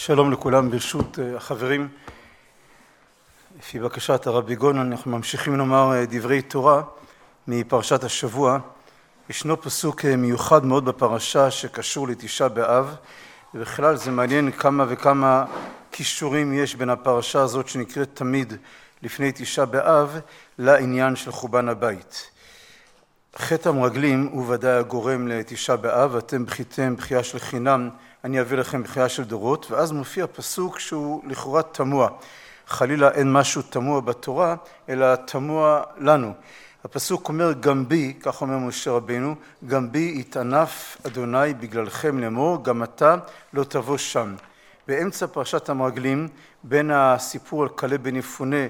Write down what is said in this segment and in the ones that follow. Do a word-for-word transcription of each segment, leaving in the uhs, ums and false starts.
שלום לכולם, ברשות החברים. לפי בקשת הרבי גונן אנחנו ממשיכים לומר דברי תורה מפרשת השבוע. ישנו פסוק מיוחד מאוד בפרשה שקשור לתשעה באב, ובכלל זה מעניין כמה וכמה קישורים יש בין הפרשה הזאת שנקראת תמיד לפני תשעה באב לעניין של חורבן הבית. חטא המרגלים הוא ודאי הגורם לתשעה באב, אתם בכיתם בחייה של חינם, אני אביא לכם בחייה של דורות, ואז מופיע פסוק שהוא לכאורה תמוה. חלילה אין משהו תמוה בתורה, אלא תמוה לנו. הפסוק אומר גם בי, כך אומר משה רבינו, גם בי יתענף אדוני בגללכם לאמור, גם אתה לא תבוא שם. באמצע פרשת המרגלים, בין הסיפור על כלב בן יפונה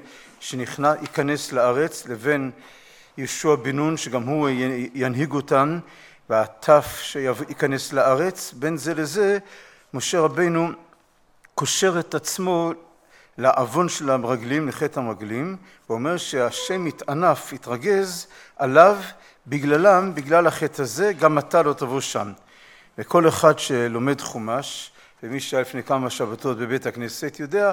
שייכנס לארץ, לבין יהושע בן נון שגם הוא ינהיג אותם, והטף שייכנס לארץ, בין זה לזה משה רבינו קושר את עצמו לעוון של המרגלים, לחטא המרגלים, ואומר שהשם יתענף, יתרגז עליו בגללם, בגלל החטא הזה, גם אתה לא תבוא שם. וכל אחד שלומד חומש, ומי שהיה לפני כמה שבתות בבית הכנסת, יודע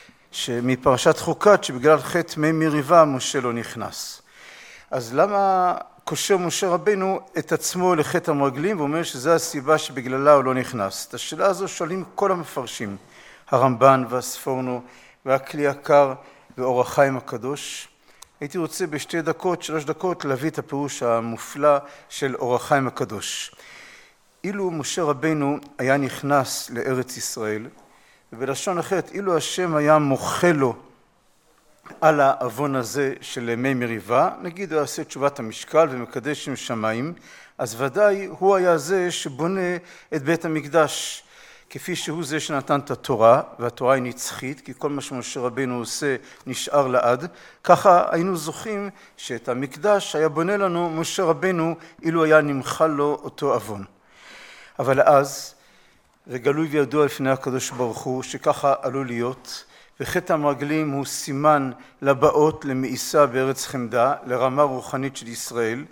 שמפרשת חוקת שבגלל חטא מי מריבה משה לא נכנס. אז למה קושר משה רבינו את עצמו לחטא המרגלים ואומר שזו הסיבה שבגללה הוא לא נכנס? את השאלה הזו שואלים כל המפרשים, הרמב"ן והספורנו והכלי יקר ואור החיים הקדוש. הייתי רוצה בשתי דקות, שלוש דקות, להביא את הפירוש המופלא של אור החיים הקדוש. אילו משה רבינו היה נכנס לארץ ישראל, ובלשון אחרת, אילו השם היה מוחה לו על העוון הזה של מי מריבה, נגיד הוא יעשה תשובת המשקל ומקדש עם שמיים, אז ודאי הוא היה זה שבונה את בית המקדש, כפי שהוא זה שנתן את התורה, והתורה היא נצחית, כי כל מה שמשה רבינו עושה נשאר לעד, ככה היינו זוכים שאת המקדש היה בונה לנו משה רבינו, אילו היה נמחל לו אותו עוון. אבל אז, וגלוי וידוע לפני הקדוש ברוך הוא, שככה עלול להיות, וחטא המרגלים הוא סימן לבאות למאיסה בארץ חמדה, לרמה רוחנית של ישראל.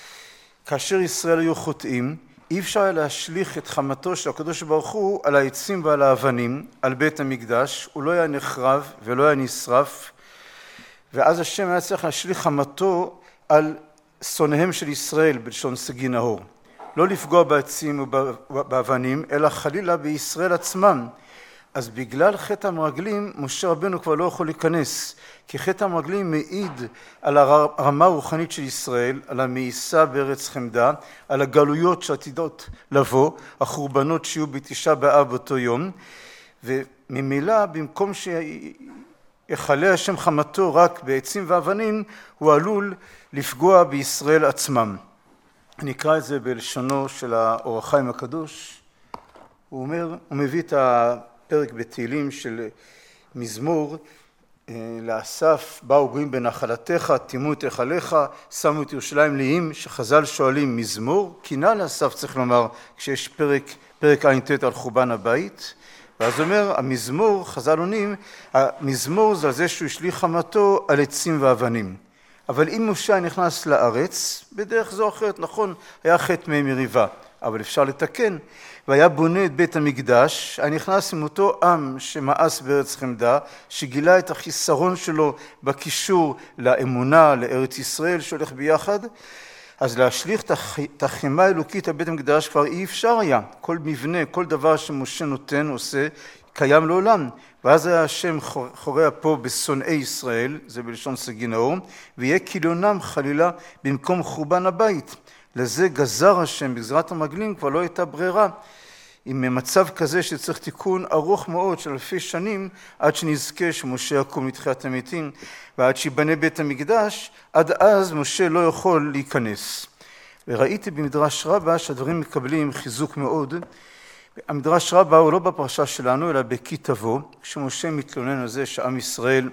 כאשר ישראל היו חוטאים, אי אפשר היה להשליך את חמתו של הקדוש ברוך הוא על העצים ועל האבנים, על בית המקדש, הוא לא היה נחרב ולא היה נשרף, ואז השם היה צריך להשליך חמתו על שונאיהם של ישראל, בלשון סגי נהור. לא לפגוע בעצים ובאבנים, אלא חלילה בישראל עצמם. אז בגלל חטא המרגלים, משה רבינו כבר לא יכול להיכנס, כי חטא המרגלים מעיד על הרמה הרוחנית של ישראל, על המאיסה בארץ חמדה, על הגלויות שעתידות לבוא, החורבנות שיהיו בתשעה באב באותו יום, וממילא במקום שיחלה השם חמתו רק בעצים ואבנים, הוא עלול לפגוע בישראל עצמם. נקרא את זה בלשונו של האור החיים הקדוש. הוא אומר, הוא מביא את ה... פרק בתהילים של מזמור, לאסף, באו גויים בנחלתך, תימו את היכליך, שמו את ירושלים ליים, שחז"ל שואלים מזמור, קינה לאסף צריך לומר, כשיש פרק, פרק ע"ט על חורבן הבית, ואז אומר, המזמור, חז"ל עונים, המזמור זה על זה שהוא השליך חמתו על עצים ואבנים. אבל אם משה נכנס לארץ, בדרך זו או אחרת, נכון, היה חטא מי מריבה, אבל אפשר לתקן, והיה בונה את בית המקדש, היה נכנס עם אותו עם שמאס בארץ חמדה, שגילה את החיסרון שלו בקישור לאמונה, לארץ ישראל שהולך ביחד, אז להשליך את החימה האלוקית על בית המקדש כבר אי אפשר היה. כל מבנה, כל דבר שמשה נותן, עושה, קיים לעולם. ואז היה השם חורע פה בשונאי ישראל, זה בלשון סגי נהור, ויהיה כילונם חלילה במקום חורבן הבית. לזה גזר השם, בגזרת המרגלים כבר לא הייתה ברירה. עם מצב כזה שצריך תיקון ארוך מאוד של אלפי שנים, עד שנזכה שמשה יקום לתחיית המתים, ועד שיבנה בית המקדש, עד אז משה לא יכול להיכנס. וראיתי במדרש רבה שהדברים מקבלים חיזוק מאוד. המדרש רבה הוא לא בפרשה שלנו, אלא בכי תבוא, כשמשה מתלונן על זה שעם ישראל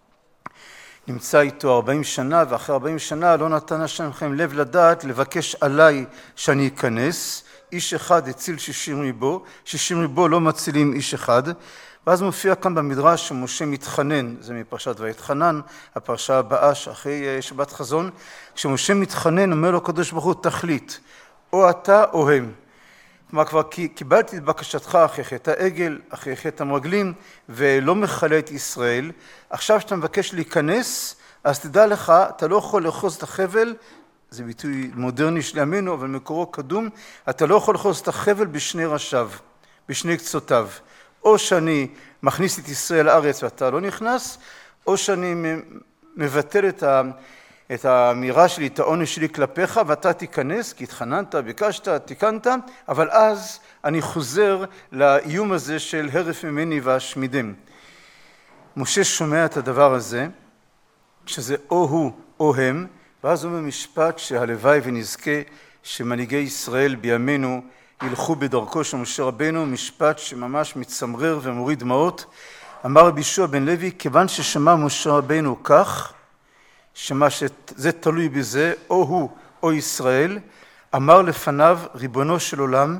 נמצא איתו ארבעים שנה, ואחרי ארבעים שנה לא נתן השם לכם לב לדעת לבקש עליי שאני אכנס. איש אחד הציל שישים ריבו, שישים ריבו לא מצילים איש אחד. ואז מופיע כאן במדרש שמשה מתחנן, זה מפרשת ויתחנן, הפרשה הבאה שאחרי שבת חזון, כשמשה מתחנן אומר לו הקדוש ברוך הוא תחליט, או אתה או הם. כלומר, כבר קיבלתי את בקשתך אחרי חטא העגל, אחרי חטא המרגלים, ולא מכלה את ישראל. עכשיו שאתה מבקש להיכנס, אז תדע לך, אתה לא יכול לאחוז את החבל, זה ביטוי מודרני של ימינו, אבל מקורו קדום, אתה לא יכול לאחוז את החבל בשני ראשיו, בשני קצותיו. או שאני מכניס את ישראל לארץ ואתה לא נכנס, או שאני מבטל את ה... את האמירה שלי, את העונש שלי כלפיך, ואתה תיכנס, כי התחננת, ביקשת, תיקנת, אבל אז אני חוזר לאיום הזה של הרף ממני והשמידם. משה שומע את הדבר הזה, שזה או הוא או הם, ואז הוא במשפט שהלוואי ונזכה שמנהיגי ישראל בימינו ילכו בדרכו של משה רבנו, משפט שממש מצמרר ומוריד דמעות. אמר רבי יהושע בן לוי, כיוון ששמע משה רבנו כך, שמה שזה תלוי בזה, או הוא או ישראל, אמר לפניו ריבונו של עולם,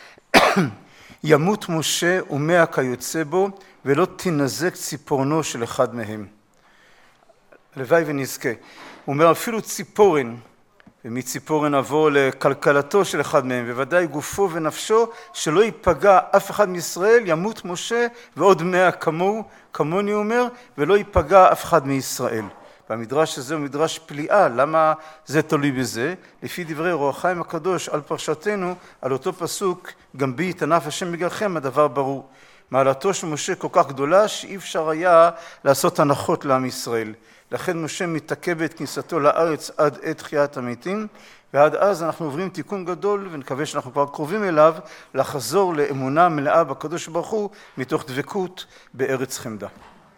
ימות משה ומאה כיוצא בו, ולא תנזק ציפורנו של אחד מהם. הלוואי ונזכה. הוא אומר אפילו ציפורן, ומציפורן עבור לכלכלתו של אחד מהם, בוודאי גופו ונפשו, שלא ייפגע אף אחד מישראל, ימות משה ועוד מאה כמוהו, כמוני אומר, ולא ייפגע אף אחד מישראל. והמדרש הזה הוא מדרש פליאה, למה זה תלוי בזה? לפי דברי אור החיים הקדוש על פרשתנו, על אותו פסוק, גם בי יתענף השם בגללכם, הדבר ברור. מעלתו של משה כל כך גדולה שאי אפשר היה לעשות הנחות לעם ישראל. לכן משה מתעכב את כניסתו לארץ עד עת תחיית המתים, ועד אז אנחנו עוברים תיקון גדול, ונקווה שאנחנו כבר קרובים אליו, לחזור לאמונה מלאה בקדוש ברוך הוא, מתוך דבקות בארץ חמדה.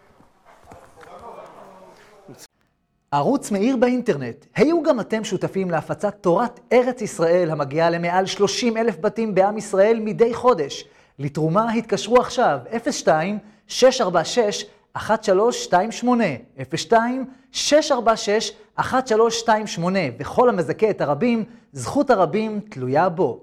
ערוץ מאיר באינטרנט. היו גם אתם שותפים להפצת תורת ארץ ישראל המגיעה למעל שלושים אלף בתים בעם ישראל מדי חודש. לתרומה התקשרו עכשיו אפס שתיים שש ארבע שש אחת שלוש שתיים שמונה אפס שתיים שש ארבע שש אחת שלוש שתיים שמונה, וכל המזכה את הרבים, זכות הרבים תלויה בו.